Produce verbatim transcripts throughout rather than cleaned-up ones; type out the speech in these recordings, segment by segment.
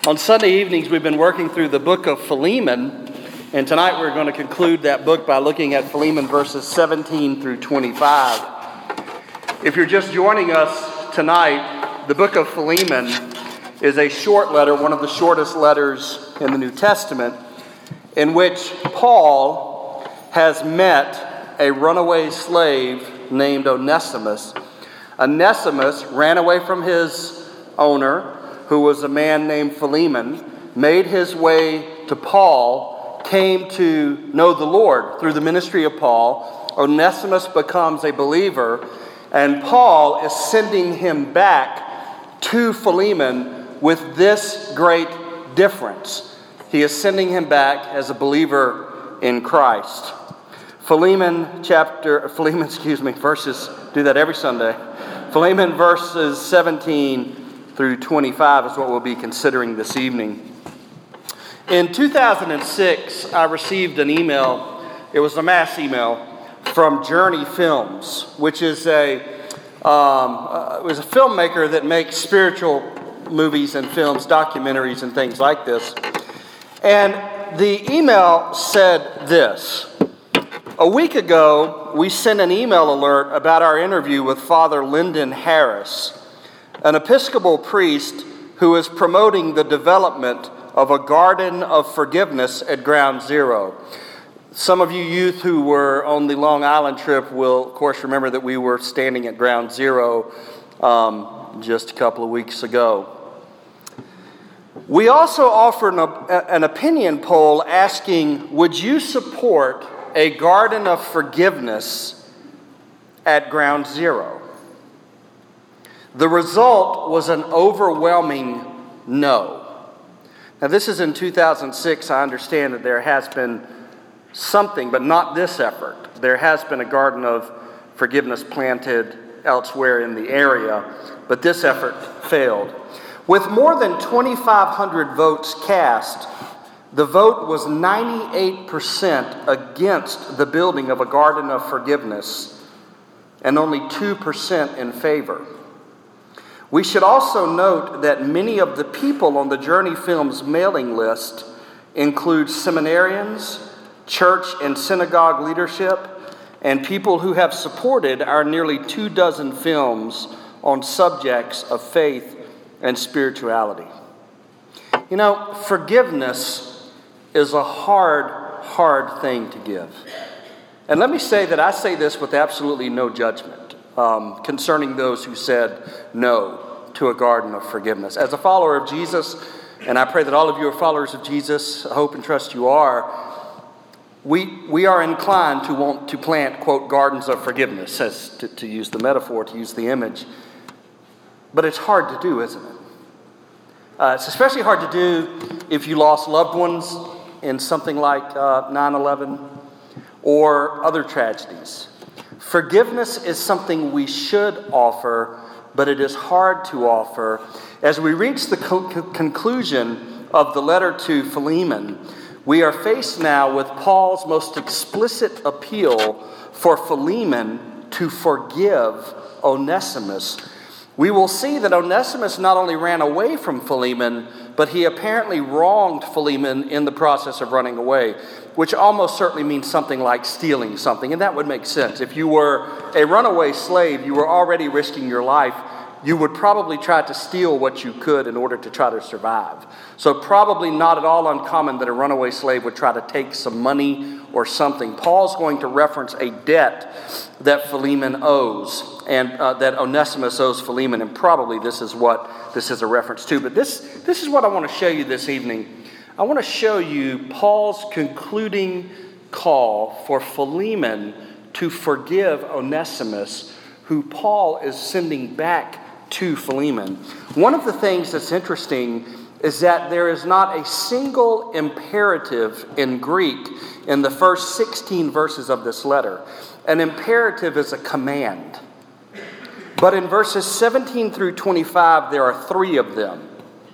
On Sunday evenings, we've been working through the book of Philemon, and tonight we're going to conclude that book by looking at Philemon verses seventeen through twenty-five. If you're just joining us tonight, the book of Philemon is a short letter, one of the shortest letters in the New Testament, in which Paul has met a runaway slave named Onesimus. Onesimus ran away from his owner, who was a man named Philemon, made his way to Paul, came to know the Lord through the ministry of Paul. Onesimus becomes a believer, and Paul is sending him back to Philemon with this great difference. He is sending him back as a believer in Christ. Philemon chapter, Philemon, excuse me, verses, do that every Sunday. Philemon verses seventeen through twenty-five is what we'll be considering this evening. In two thousand six, I received an email. It was a mass email from Journey Films, which is a um, uh, it was a filmmaker that makes spiritual movies and films, documentaries and things like this. And the email said this: a week ago, we sent an email alert about our interview with Father Lyndon Harris, an Episcopal priest who is promoting the development of a garden of forgiveness at Ground Zero. Some of you youth who were on the Long Island trip will, of course, remember that we were standing at Ground Zero um, just a couple of weeks ago. We also offered an, an opinion poll asking, would you support a garden of forgiveness at Ground Zero? The result was an overwhelming no. Now, this is in two thousand six. I understand that there has been something, but not this effort. There has been a garden of forgiveness planted elsewhere in the area, but this effort failed. With more than twenty-five hundred votes cast, the vote was ninety-eight percent against the building of a garden of forgiveness and only two percent in favor. We should also note that many of the people on the Journey Films mailing list include seminarians, church and synagogue leadership, and people who have supported our nearly two dozen films on subjects of faith and spirituality. You know, forgiveness is a hard, hard thing to give. And let me say that I say this with absolutely no judgment um, concerning those who said no to a garden of forgiveness. As a follower of Jesus, and I pray that all of you are followers of Jesus, I hope and trust you are, we we are inclined to want to plant, quote, gardens of forgiveness, as to, to use the metaphor, to use the image. But it's hard to do, isn't it? Uh, it's especially hard to do if you lost loved ones in something like uh, nine eleven or other tragedies. Forgiveness is something we should offer, but it is hard to offer. As we reach the co- conclusion of the letter to Philemon, we are faced now with Paul's most explicit appeal for Philemon to forgive Onesimus. We will see that Onesimus not only ran away from Philemon, but he apparently wronged Philemon in the process of running away, which almost certainly means something like stealing something. And that would make sense. If you were a runaway slave, you were already risking your life. You would probably try to steal what you could in order to try to survive. So probably not at all uncommon that a runaway slave would try to take some money or something. Paul's going to reference a debt that Philemon owes, and uh, that Onesimus owes Philemon, and probably this is what this is a reference to. But this, this is what I want to show you this evening. I want to show you Paul's concluding call for Philemon to forgive Onesimus, who Paul is sending back to Philemon. One of the things that's interesting is that there is not a single imperative in Greek in the first sixteen verses of this letter. An imperative is a command. But in verses seventeen through twenty-five, there are three of them.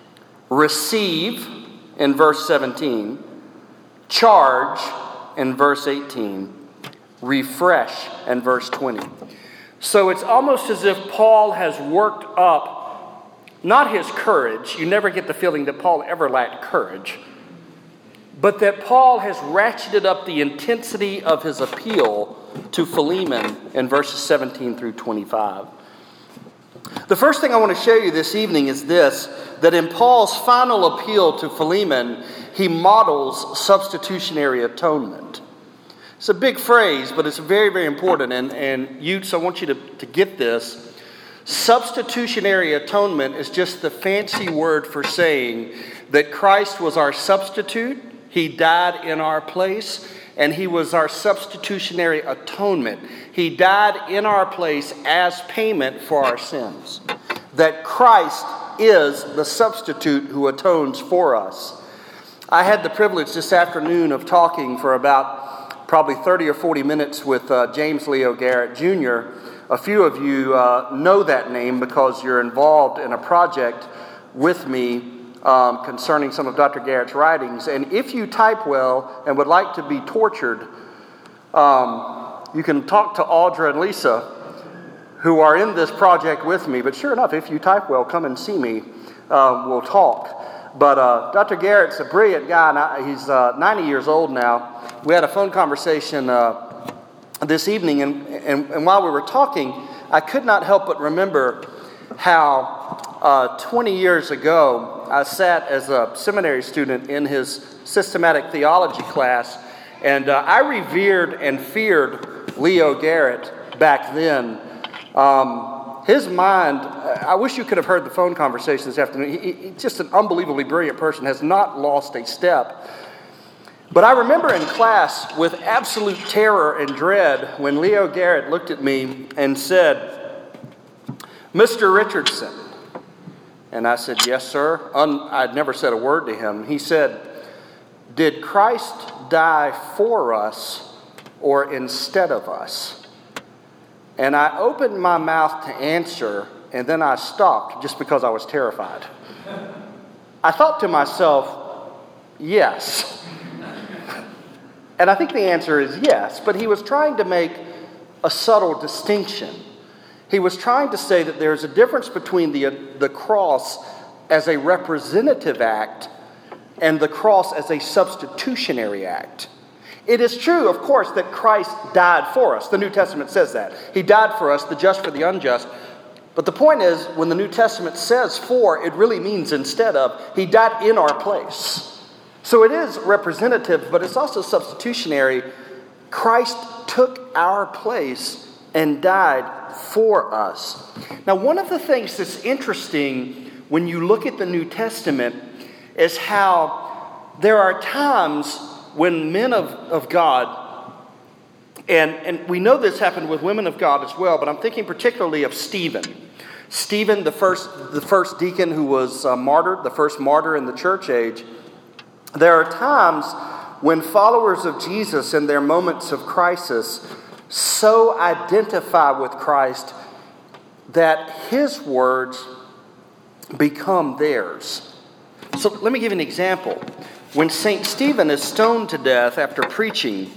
Receive in verse seventeen, charge in verse eighteen, refresh in verse twenty. So it's almost as if Paul has worked up not his courage. You never get the feeling that Paul ever lacked courage. But that Paul has ratcheted up the intensity of his appeal to Philemon in verses seventeen through twenty-five. The first thing I want to show you this evening is this, that in Paul's final appeal to Philemon, he models substitutionary atonement. It's a big phrase, but it's very, very important. And, and youths, I want you to, to get this. Substitutionary atonement is just the fancy word for saying that Christ was our substitute. He died in our place, and he was our substitutionary atonement. He died in our place as payment for our sins. That Christ is the substitute who atones for us. I had the privilege this afternoon of talking for about probably thirty or forty minutes with uh, James Leo Garrett Junior A few of you uh, know that name because you're involved in a project with me Um, concerning some of Doctor Garrett's writings. And if you type well and would like to be tortured, um, you can talk to Audra and Lisa, who are in this project with me. But sure enough, if you type well, come and see me. Uh, we'll talk. But uh, Doctor Garrett's a brilliant guy. And I, he's uh, ninety years old now. We had a phone conversation uh, this evening, and, and, and while we were talking, I could not help but remember how uh, twenty years ago, I sat as a seminary student in his systematic theology class, and uh, I revered and feared Leo Garrett back then. Um, his mind, I wish you could have heard the phone conversation this afternoon. He, he, just an unbelievably brilliant person, has not lost a step. But I remember in class with absolute terror and dread when Leo Garrett looked at me and said, "Mister Richardson." And I said, "Yes, sir." Un- I'd never said a word to him. He said, "Did Christ die for us or instead of us?" And I opened my mouth to answer, and then I stopped just because I was terrified. I thought to myself, yes. And I think the answer is yes, but he was trying to make a subtle distinction. He was trying to say that there's a difference between the, the cross as a representative act and the cross as a substitutionary act. It is true, of course, that Christ died for us. The New Testament says that. He died for us, the just for the unjust. But the point is, when the New Testament says for, it really means instead of. He died in our place. So it is representative, but it's also substitutionary. Christ took our place and died for us. Now, one of the things that's interesting when you look at the New Testament is how there are times when men of, of God, and, and we know this happened with women of God as well, but I'm thinking particularly of Stephen. Stephen, the first, the first deacon who was uh, martyred, the first martyr in the church age. There are times when followers of Jesus in their moments of crisis so identify with Christ that his words become theirs. So let me give you an example. When Saint Stephen is stoned to death after preaching,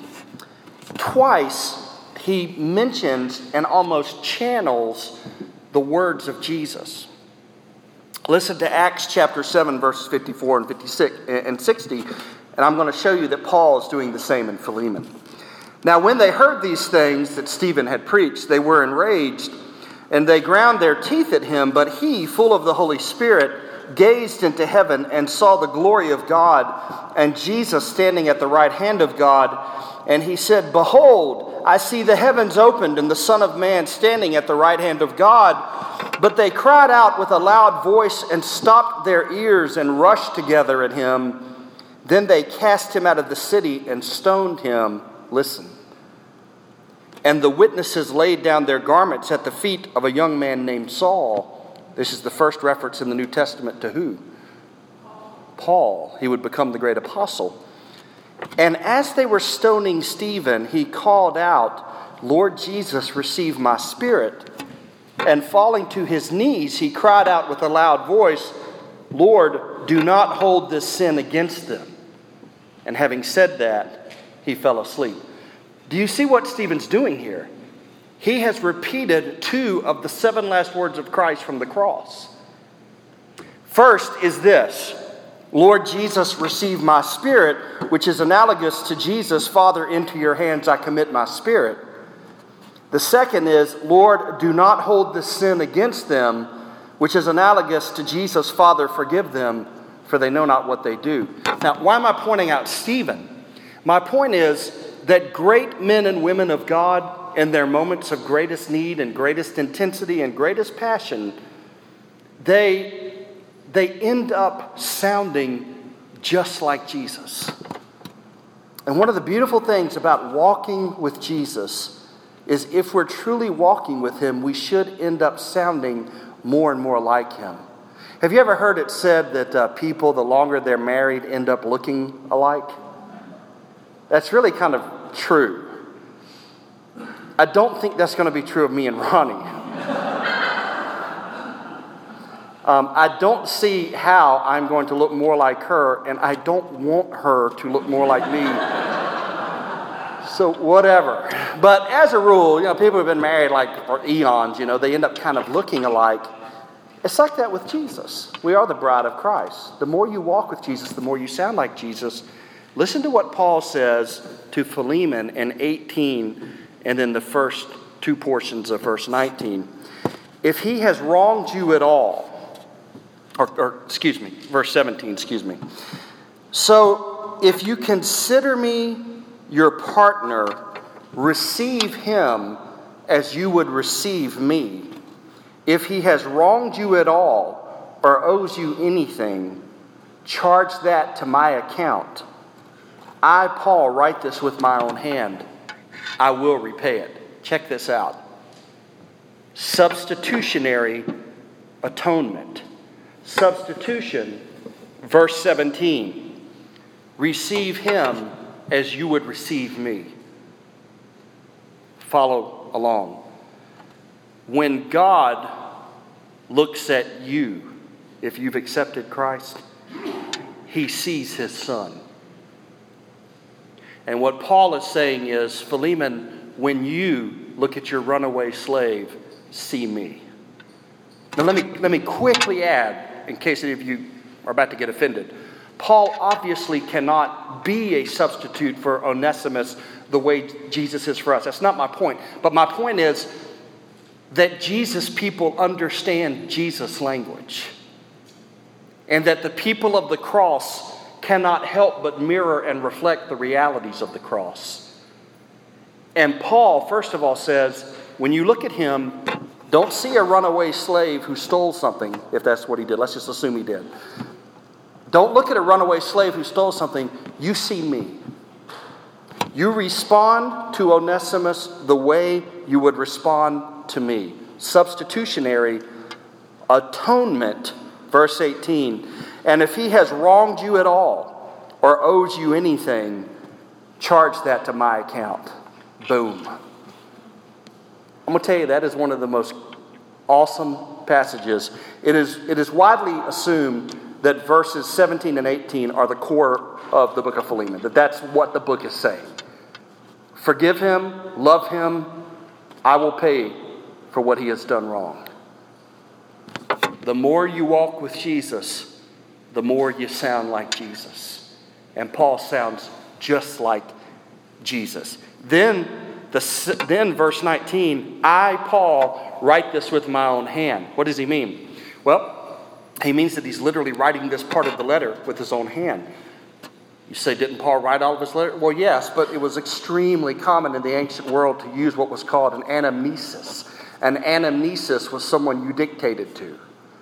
twice he mentions and almost channels the words of Jesus. Listen to Acts chapter seven, verses fifty-four and fifty-six and sixty, and I'm going to show you that Paul is doing the same in Philemon. Now, when they heard these things that Stephen had preached, they were enraged, and they ground their teeth at him. But he, full of the Holy Spirit, gazed into heaven and saw the glory of God and Jesus standing at the right hand of God. And he said, "Behold, I see the heavens opened and the Son of Man standing at the right hand of God." But they cried out with a loud voice and stopped their ears and rushed together at him. Then they cast him out of the city and stoned him. Listen. And the witnesses laid down their garments at the feet of a young man named Saul. This is the first reference in the New Testament to who? Paul. He would become the great apostle. And as they were stoning Stephen, he called out, "Lord Jesus, receive my spirit." And falling to his knees, he cried out with a loud voice, "Lord, do not hold this sin against them." And having said that, he fell asleep. Do you see what Stephen's doing here? He has repeated two of the seven last words of Christ from the cross. First is this: Lord Jesus, receive my spirit, which is analogous to Jesus, Father, into your hands I commit my spirit. The second is, Lord, do not hold this sin against them, which is analogous to Jesus, Father, forgive them, for they know not what they do. Now, why am I pointing out Stephen? My point is that great men and women of God, in their moments of greatest need and greatest intensity and greatest passion, they, they end up sounding just like Jesus. And one of the beautiful things about walking with Jesus is if we're truly walking with him, we should end up sounding more and more like him. Have you ever heard it said that uh, people, the longer they're married, end up looking alike? That's really kind of true. I don't think that's going to be true of me and Ronnie. um, I don't see how I'm going to look more like her, and I don't want her to look more like me. So whatever. But as a rule, you know, people who've been married like for eons, you know, they end up kind of looking alike. It's like that with Jesus. We are the bride of Christ. The more you walk with Jesus, the more you sound like Jesus. Listen to what Paul says to Philemon in eighteen and then the first two portions of verse nineteen. If he has wronged you at all, or, or excuse me, verse seventeen, excuse me. So if you consider me your partner, receive him as you would receive me. If he has wronged you at all or owes you anything, charge that to my account. I, Paul, write this with my own hand. I will repay it. Check this out. Substitutionary atonement. Substitution, verse seventeen. Receive him as you would receive me. Follow along. When God looks at you, if you've accepted Christ, he sees his son. And what Paul is saying is, Philemon, when you look at your runaway slave, see me. Now let me, let me quickly add, in case any of you are about to get offended, Paul obviously cannot be a substitute for Onesimus the way Jesus is for us. That's not my point. But my point is that Jesus people understand Jesus' language. And that the people of the cross cannot help but mirror and reflect the realities of the cross. And Paul, first of all, says, when you look at him, don't see a runaway slave who stole something, if that's what he did. Let's just assume he did. Don't look at a runaway slave who stole something. You see me. You respond to Onesimus the way you would respond to me. Substitutionary atonement, verse eighteen. And if he has wronged you at all or owes you anything, charge that to my account. Boom. I'm going to tell you, that is one of the most awesome passages. It is, it is widely assumed that verses seventeen and eighteen are the core of the book of Philemon, that that's what the book is saying. Forgive him, love him, I will pay for what he has done wrong. The more you walk with Jesus, the more you sound like Jesus. And Paul sounds just like Jesus. Then, the, then verse nineteen, I, Paul, write this with my own hand. What does he mean? Well, he means that he's literally writing this part of the letter with his own hand. You say, didn't Paul write all of his letters? Well, yes, but it was extremely common in the ancient world to use what was called an anamnesis. An anamnesis was someone you dictated to.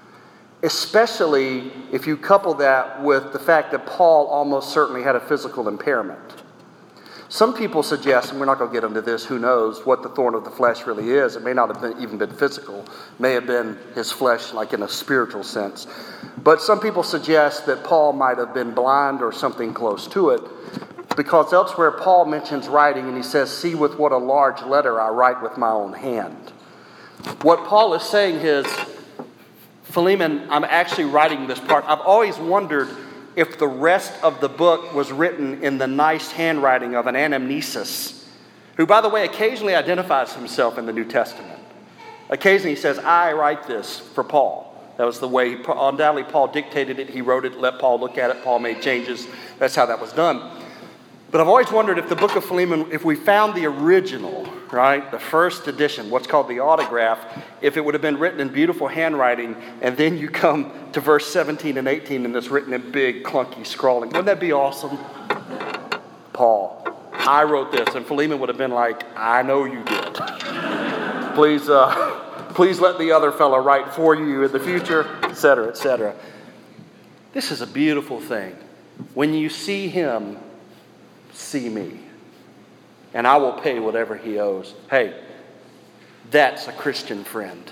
Especially if you couple that with the fact that Paul almost certainly had a physical impairment. Some people suggest, and we're not going to get into this, who knows what the thorn of the flesh really is. It may not have been, even been physical. It may have been his flesh, like in a spiritual sense. But some people suggest that Paul might have been blind or something close to it, because elsewhere Paul mentions writing, and he says, see with what a large letter I write with my own hand. What Paul is saying is, Philemon, I'm actually writing this part. I've always wondered if the rest of the book was written in the nice handwriting of an anamnesis, who, by the way, occasionally identifies himself in the New Testament. Occasionally he says, I write this for Paul. That was the way, undoubtedly Paul dictated it. He wrote it, let Paul look at it. Paul made changes. That's how that was done. But I've always wondered if the book of Philemon, if we found the original, right, the first edition, what's called the autograph, if it would have been written in beautiful handwriting, and then you come to verse seventeen and eighteen and it's written in big, clunky scrawling. Wouldn't that be awesome? Paul, I wrote this, and Philemon would have been like, I know you did. Please, uh, please let the other fellow write for you in the future, et cetera, et cetera. This is a beautiful thing. When you see him, see me, and I will pay whatever he owes. Hey, that's a Christian friend.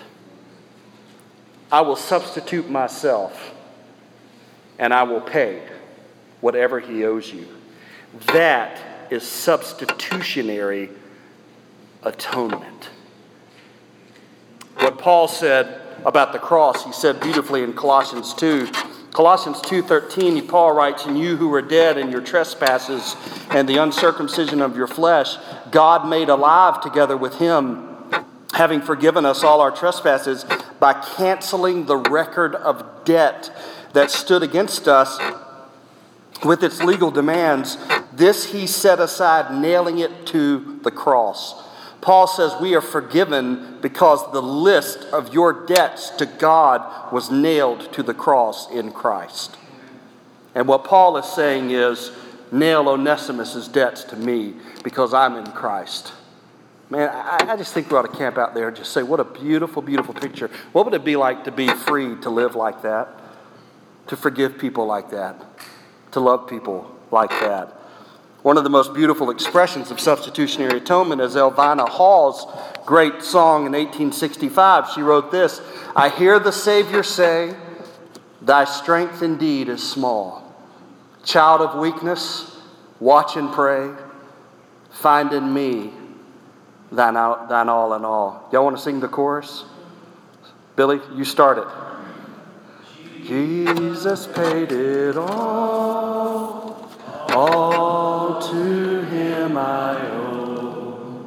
I will substitute myself, and I will pay whatever he owes you. That is substitutionary atonement. What Paul said about the cross, he said beautifully in Colossians two. Colossians two thirteen, Paul writes, "And you who were dead in your trespasses and the uncircumcision of your flesh, God made alive together with him, having forgiven us all our trespasses by canceling the record of debt that stood against us with its legal demands. This he set aside, nailing it to the cross." Paul says we are forgiven because the list of your debts to God was nailed to the cross in Christ. And what Paul is saying is, nail Onesimus' debts to me because I'm in Christ. Man, I, I just think we ought to camp out there and just say, what a beautiful, beautiful picture. What would it be like to be free to live like that? To forgive people like that? To love people like that? One of the most beautiful expressions of substitutionary atonement is Elvina Hall's great song in eighteen sixty-five. She wrote this, "I hear the Savior say, thy strength indeed is small. Child of weakness, watch and pray. Find in me thine, out, thine all in all." Y'all want to sing the chorus? Billy, you start it. Jesus paid it all. All to him I owe.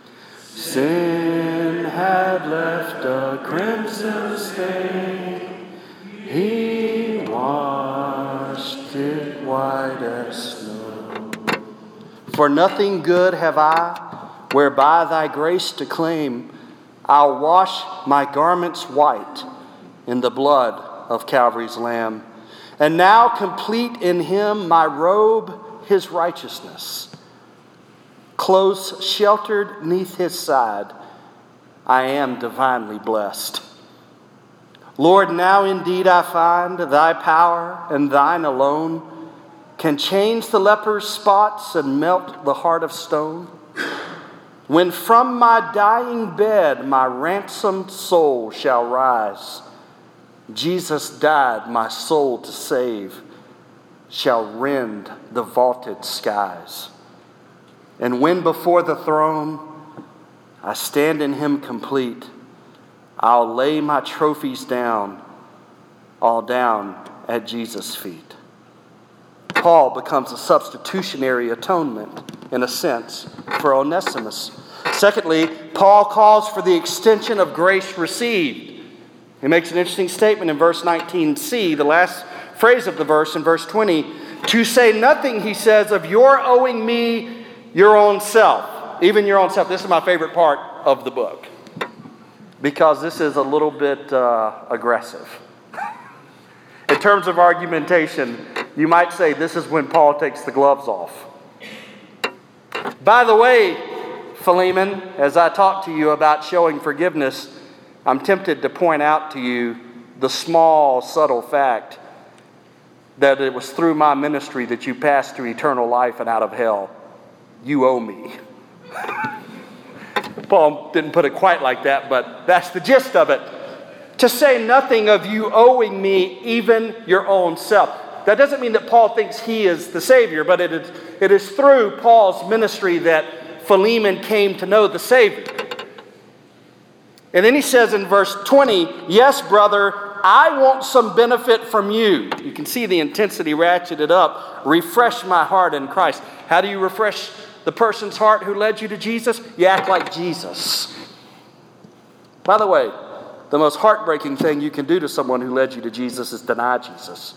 Sin had left a crimson stain. He washed it white as snow. For nothing good have I, whereby thy grace to claim. I'll wash my garments white in the blood of Calvary's Lamb. And now complete in him my robe, his righteousness. Close sheltered neath his side, I am divinely blessed. Lord, now indeed I find thy power and thine alone can change the leper's spots and melt the heart of stone. When from my dying bed my ransomed soul shall rise, Jesus died my soul to save, shall rend the vaulted skies. And when before the throne I stand in him complete, I'll lay my trophies down, all down at Jesus' feet. Paul becomes a substitutionary atonement, in a sense, for Onesimus. Secondly, Paul calls for the extension of grace received. He makes an interesting statement in verse nineteen c, the last phrase of the verse in verse twenty. To say nothing, he says, of your owing me your own self. Even your own self. This is my favorite part of the book, because this is a little bit uh, aggressive. In terms of argumentation, you might say this is when Paul takes the gloves off. By the way, Philemon, as I talk to you about showing forgiveness, I'm tempted to point out to you the small, subtle fact that it was through my ministry that you passed to eternal life and out of hell. You owe me. Paul didn't put it quite like that, but that's the gist of it. To say nothing of you owing me even your own self. That doesn't mean that Paul thinks he is the Savior, but it is, it is through Paul's ministry that Philemon came to know the Savior. And then he says in verse twenty, yes, brother, I want some benefit from you. You can see the intensity ratcheted up. Refresh my heart in Christ. How do you refresh the person's heart who led you to Jesus? You act like Jesus. By the way, The most heartbreaking thing you can do to someone who led you to Jesus is deny Jesus.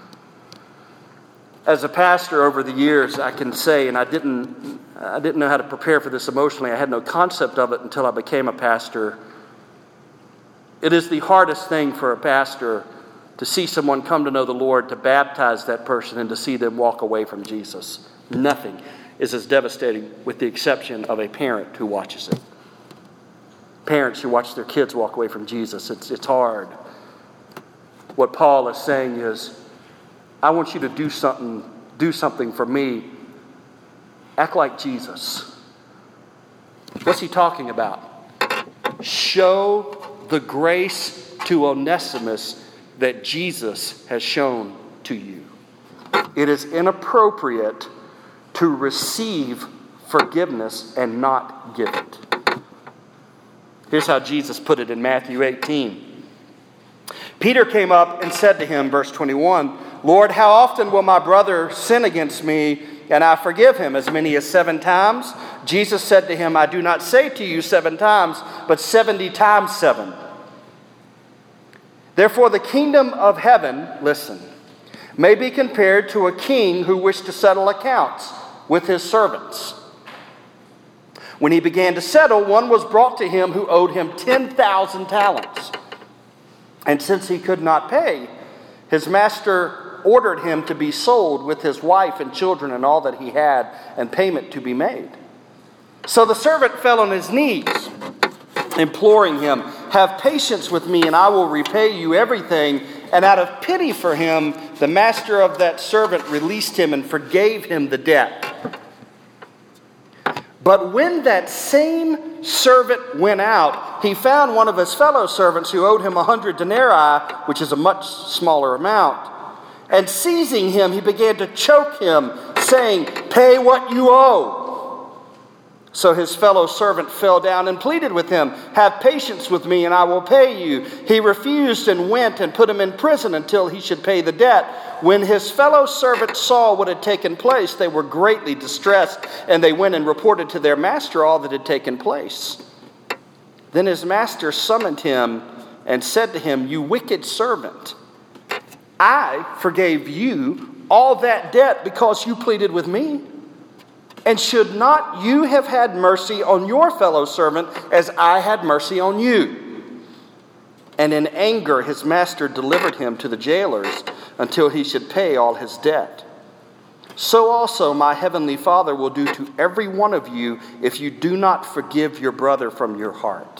As a pastor over the years, I can say, and I didn't, I didn't know how to prepare for this emotionally. I had no concept of it until I became a pastor. It is the hardest thing for a pastor to see someone come to know the Lord, to baptize that person, and to see them walk away from Jesus. Nothing is as devastating, with the exception of a parent who watches it. Parents who watch their kids walk away from Jesus, it's, it's hard. What Paul is saying is, I want you to do something, do something for me. Act like Jesus. What's he talking about? Show the grace to Onesimus that Jesus has shown to you. It is inappropriate to receive forgiveness and not give it. Here's how Jesus put it in Matthew eighteen. Peter came up and said to him, verse twenty-one, Lord, how often will my brother sin against me and I forgive him? As many as seven times? Jesus said to him, I do not say to you seven times, but seventy times seven. Therefore the kingdom of heaven, listen, may be compared to a king who wished to settle accounts with his servants. When he began to settle, one was brought to him who owed him ten thousand talents. And since he could not pay, his master ordered him to be sold with his wife and children and all that he had, and payment to be made. So the servant fell on his knees, imploring him, have patience with me and I will repay you everything. And out of pity for him, the master of that servant released him and forgave him the debt. But when that same servant went out, he found one of his fellow servants who owed him a hundred denarii, which is a much smaller amount. And seizing him, he began to choke him, saying, pay what you owe. So his fellow servant fell down and pleaded with him, have patience with me and I will pay you. He refused and went and put him in prison until he should pay the debt. When his fellow servants saw what had taken place, they were greatly distressed, and they went and reported to their master all that had taken place. Then his master summoned him and said to him, you wicked servant, I forgave you all that debt because you pleaded with me. And should not you have had mercy on your fellow servant as I had mercy on you? And in anger his master delivered him to the jailers until he should pay all his debt. So also my heavenly Father will do to every one of you if you do not forgive your brother from your heart.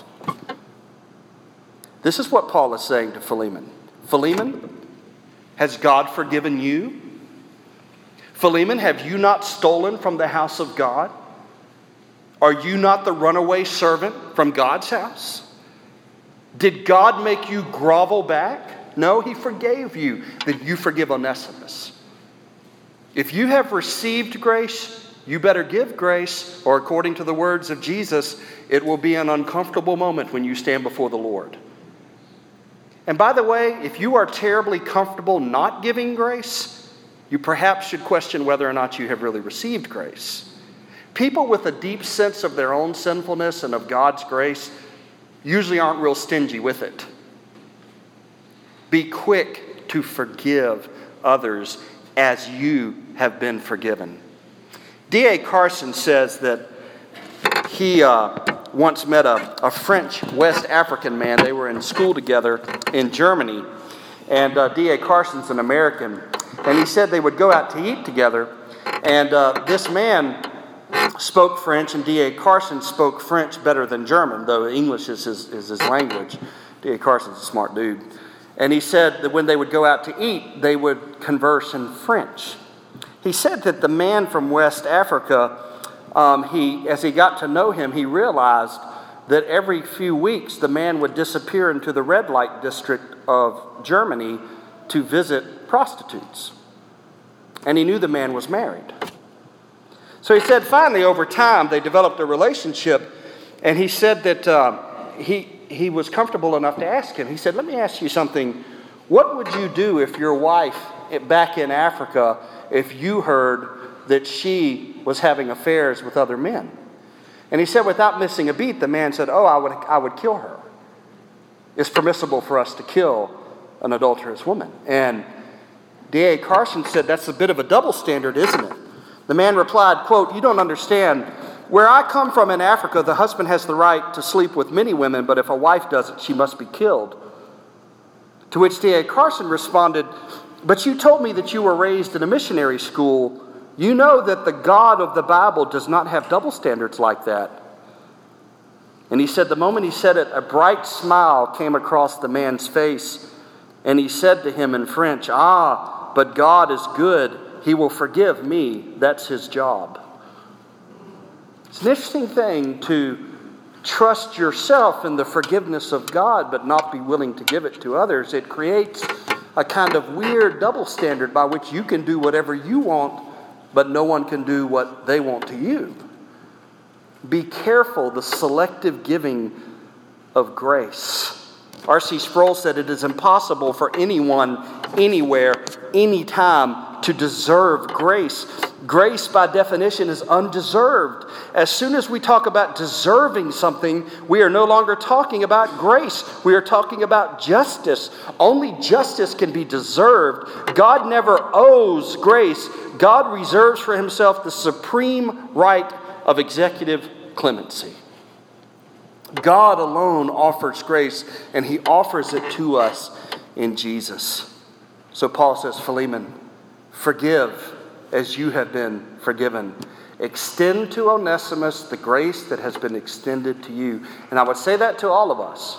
This is what Paul is saying to Philemon. Philemon, has God forgiven you? Philemon, have you not stolen from the house of God? Are you not the runaway servant from God's house? Did God make you grovel back? No, he forgave you. Then you forgive Onesimus. If you have received grace, you better give grace, or according to the words of Jesus, it will be an uncomfortable moment when you stand before the Lord. And by the way, if you are terribly comfortable not giving grace, you perhaps should question whether or not you have really received grace. People with a deep sense of their own sinfulness and of God's grace usually aren't real stingy with it. Be quick to forgive others as you have been forgiven. D A Carson says that he uh, once met a, a French West African man. They were in school together in Germany. And uh, D A Carson's an American. And he said they would go out to eat together. And uh, this man spoke French, and D A Carson spoke French better than German, though English is his, is his language. D A Carson's a smart dude. And he said that when they would go out to eat, they would converse in French. He said that the man from West Africa, um, he, as he got to know him, he realized that every few weeks the man would disappear into the red light district of Germany to visit prostitutes. And he knew the man was married. So he said finally over time they developed a relationship, and he said that uh, he, he was comfortable enough to ask him. He said, let me ask you something. What would you do if your wife back in Africa, if you heard that she was having affairs with other men? And he said without missing a beat, the man said, oh, I would, I would kill her. it's permissible for us to kill an adulterous woman. And D A Carson said, that's a bit of a double standard, isn't it? The man replied, quote, "You don't understand. Where I come from in Africa, the husband has the right to sleep with many women, but if a wife does it, she must be killed." To which D A Carson responded, "But you told me that you were raised in a missionary school. You know that the God of the Bible does not have double standards like that." And he said the moment he said it, a bright smile came across the man's face. And he said to him in French, "Ah, but God is good. He will forgive me. That's his job." It's an interesting thing to trust yourself in the forgiveness of God, but not be willing to give it to others. It creates a kind of weird double standard by which you can do whatever you want, but no one can do what they want to you. Be careful the selective giving of grace. R C Sproul said it is impossible for anyone, anywhere, anytime to deserve grace. Grace, by definition, is undeserved. As soon as we talk about deserving something, we are no longer talking about grace. We are talking about justice. Only justice can be deserved. God never owes grace. God reserves for himself the supreme right of executive clemency. God alone offers grace, and he offers it to us in Jesus. So Paul says, Philemon, forgive as you have been forgiven. Extend to Onesimus the grace that has been extended to you. And I would say that to all of us.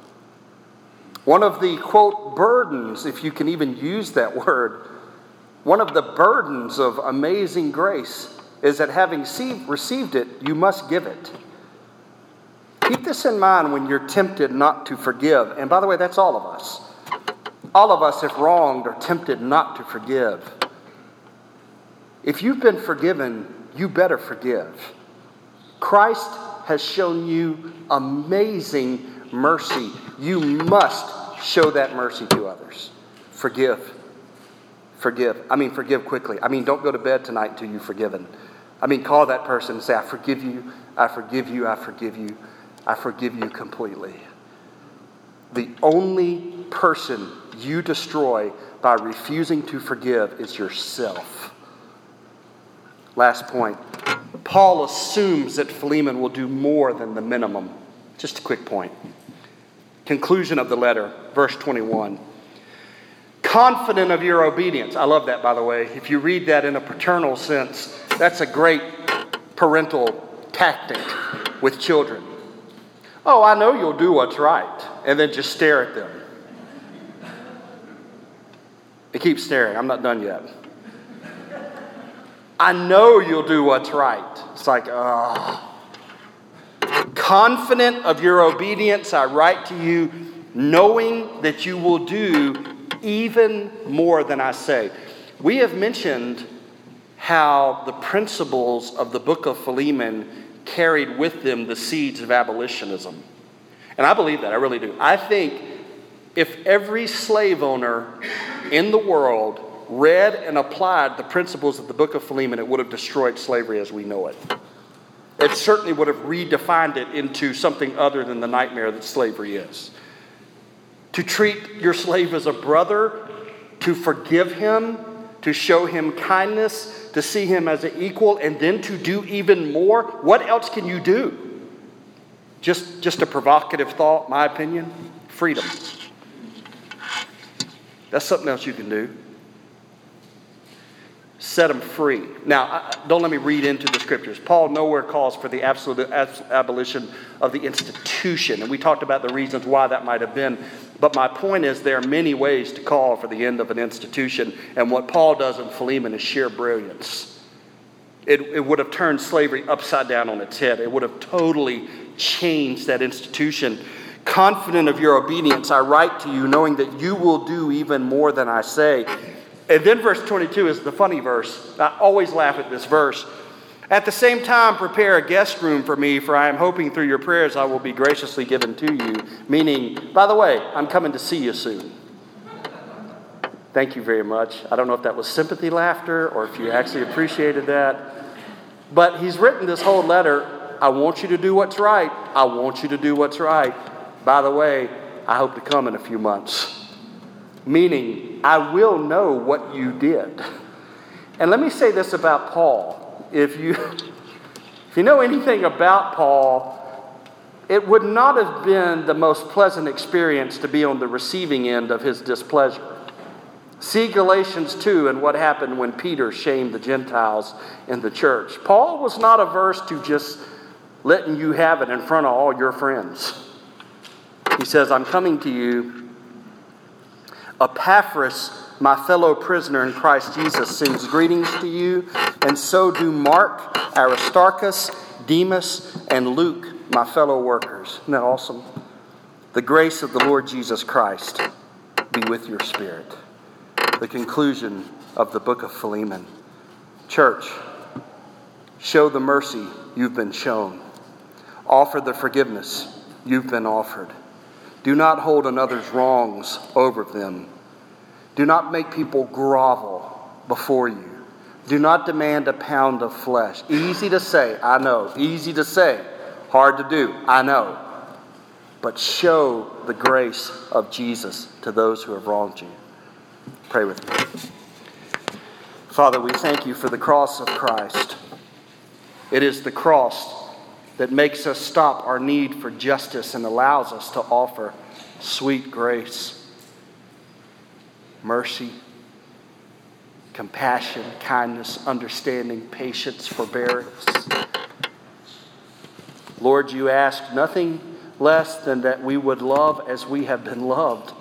One of the, quote, burdens, if you can even use that word, one of the burdens of amazing grace is that having received it, you must give it. Keep this in mind when you're tempted not to forgive. And by the way, that's all of us. All of us, if wronged, are tempted not to forgive. If you've been forgiven, you better forgive. Christ has shown you amazing mercy. You must show that mercy to others. Forgive. Forgive. I mean, forgive quickly. I mean, don't go to bed tonight until you've forgiven. I mean, call that person and say, I forgive you, I forgive you, I forgive you, I forgive you completely. The only person you destroy by refusing to forgive is yourself. Last point. Paul assumes that Philemon will do more than the minimum. Just a quick point. Conclusion of the letter, verse twenty-one. Confident of your obedience. I love that, by the way. If you read that in a paternal sense, that's a great parental tactic with children. Oh, I know you'll do what's right. And then just stare at them. They keep staring. I'm not done yet. I know you'll do what's right. It's like, oh. Confident of your obedience, I write to you, knowing that you will do even more than I say. We have mentioned how the principles of the book of Philemon carried with them the seeds of abolitionism. And I believe that, I really do. I think if every slave owner in the world read and applied the principles of the book of Philemon, it would have destroyed slavery as we know it. It certainly would have redefined it into something other than the nightmare that slavery is. To treat your slave as a brother, to forgive him, to show him kindness, to see him as an equal, and then to do even more. What else can you do? Just, just a provocative thought, my opinion. Freedom. That's something else you can do. Set them free. Now, don't let me read into the scriptures. Paul nowhere calls for the absolute abolition of the institution. And we talked about the reasons why that might have been. But my point is there are many ways to call for the end of an institution. And what Paul does in Philemon is sheer brilliance. It, it would have turned slavery upside down on its head. It would have totally changed that institution. Confident of your obedience, I write to you, knowing that you will do even more than I say. And then verse twenty-two is the funny verse. I always laugh at this verse. At the same time, prepare a guest room for me, for I am hoping through your prayers I will be graciously given to you. Meaning, by the way, I'm coming to see you soon. Thank you very much. I don't know if that was sympathy laughter or if you actually appreciated that. But he's written this whole letter. I want you to do what's right. I want you to do what's right. By the way, I hope to come in a few months. Meaning, I will know what you did. And let me say this about Paul. If you, if you know anything about Paul, it would not have been the most pleasant experience to be on the receiving end of his displeasure. See Galatians two and what happened when Peter shamed the Gentiles in the church. Paul was not averse to just letting you have it in front of all your friends. He says, I'm coming to you. Epaphras, my fellow prisoner in Christ Jesus, sends greetings to you, and so do Mark, Aristarchus, Demas, and Luke, my fellow workers. Isn't that awesome? The grace of the Lord Jesus Christ be with your spirit. The conclusion of the book of Philemon. Church, show the mercy you've been shown. Offer the forgiveness you've been offered. Do not hold another's wrongs over them. Do not make people grovel before you. Do not demand a pound of flesh. Easy to say, I know. Easy to say, hard to do, I know. But show the grace of Jesus to those who have wronged you. Pray with me. Father, we thank you for the cross of Christ. It is the cross that makes us stop our need for justice and allows us to offer sweet grace, mercy, compassion, kindness, understanding, patience, forbearance. Lord, you ask nothing less than that we would love as we have been loved.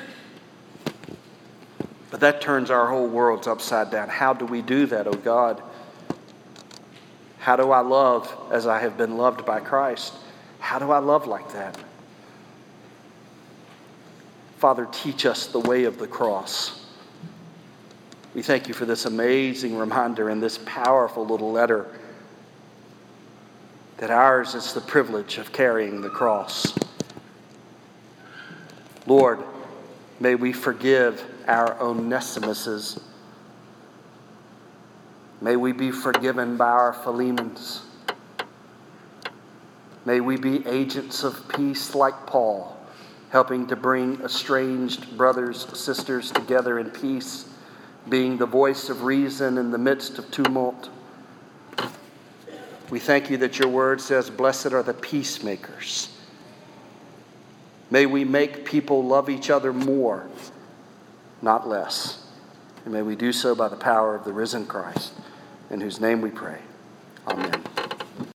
But that turns our whole world upside down. How do we do that, oh God? How do I love as I have been loved by Christ? How do I love like that? Father, teach us the way of the cross. We thank you for this amazing reminder and this powerful little letter that ours is the privilege of carrying the cross. Lord, may we forgive our Onesimuses. May we be forgiven by our Philemons. May we be agents of peace like Paul, helping to bring estranged brothers, sisters together in peace, being the voice of reason in the midst of tumult. We thank you that your word says, blessed are the peacemakers. May we make people love each other more, not less. And may we do so by the power of the risen Christ, in whose name we pray. Amen.